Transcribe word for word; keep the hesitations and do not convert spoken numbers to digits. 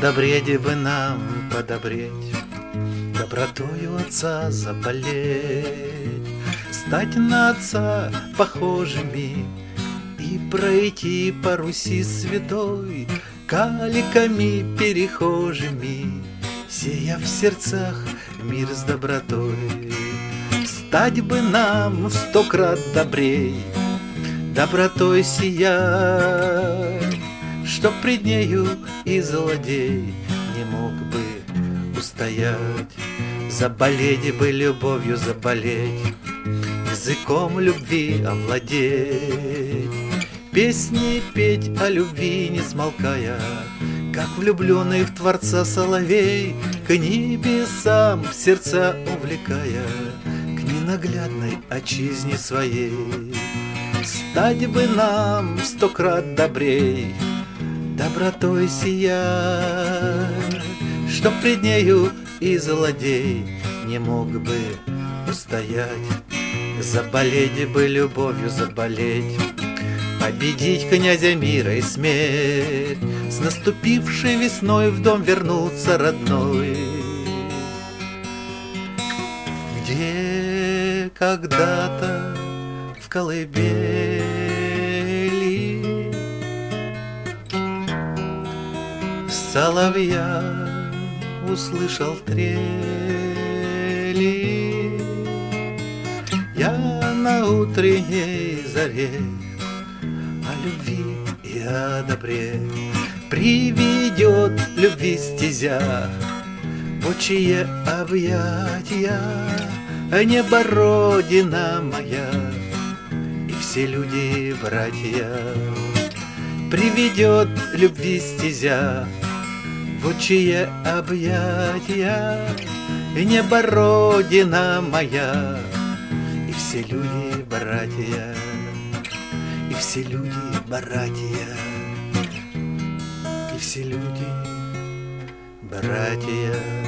Подобреть бы нам, подобреть, добротою отца заболеть, стать на отца похожими и пройти по Руси святой каликами перехожими, сея в сердцах мир с добротой. Стать бы нам в сто крат добрей, добротой сия, чтоб пред нею и злодей не мог бы устоять. Заболеть бы любовью, заболеть, языком любви овладеть, песни петь о любви не смолкая, как влюбленный в Творца соловей, к небесам сердца увлекая, к ненаглядной отчизне своей. Стать бы нам сто крат добрей, добротой сия, чтоб пред нею и злодей не мог бы устоять. Заболеть бы любовью, заболеть, победить князя мира и смерть, с наступившей весной в дом вернуться родной, где когда-то в колыбели соловья услышал трели. Я на утренней заре о любви и о добре приведет любви стезя в отчие объятия, небо родина моя и все люди братья. Приведет любви стезя в отчие объятия, небо родина моя и все люди братья, и все люди братья, и все люди братья.